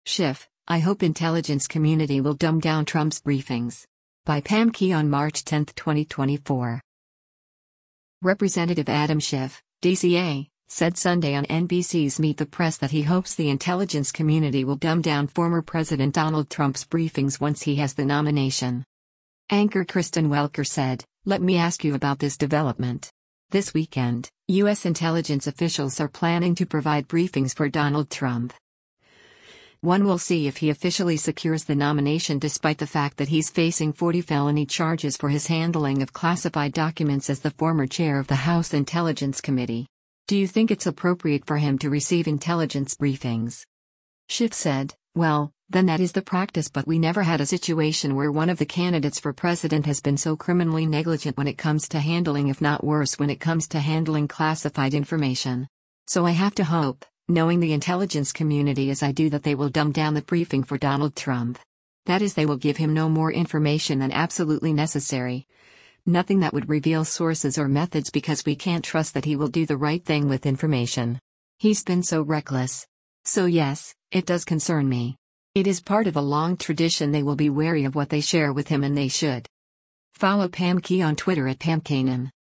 Schiff, I hope intelligence community will dumb down Trump's briefings. By Pam Key on March 10, 2024. Representative Adam Schiff, DCA, said Sunday on NBC's Meet the Press that he hopes the intelligence community will dumb down former President Donald Trump's briefings once he has the nomination. Anchor Kristen Welker said, "Let me ask you about this development. This weekend, U.S. intelligence officials are planning to provide briefings for Donald Trump. One will see if he officially secures the nomination despite the fact that he's facing 40 felony charges for his handling of classified documents as the former chair of the House Intelligence Committee. Do you think it's appropriate for him to receive intelligence briefings?" Schiff said, "Well, then that is the practice, but we never had a situation where one of the candidates for president has been so criminally negligent when it comes to handling, if not worse when it comes to handling classified information. So I have to hope, knowing the intelligence community as I do, that they will dumb down the briefing for Donald Trump. That is, they will give him no more information than absolutely necessary. Nothing that would reveal sources or methods, because we can't trust that he will do the right thing with information. He's been so reckless. So yes, it does concern me. It is part of a long tradition. They will be wary of what they share with him, and they should." Follow Pam Key on Twitter at PamKanan.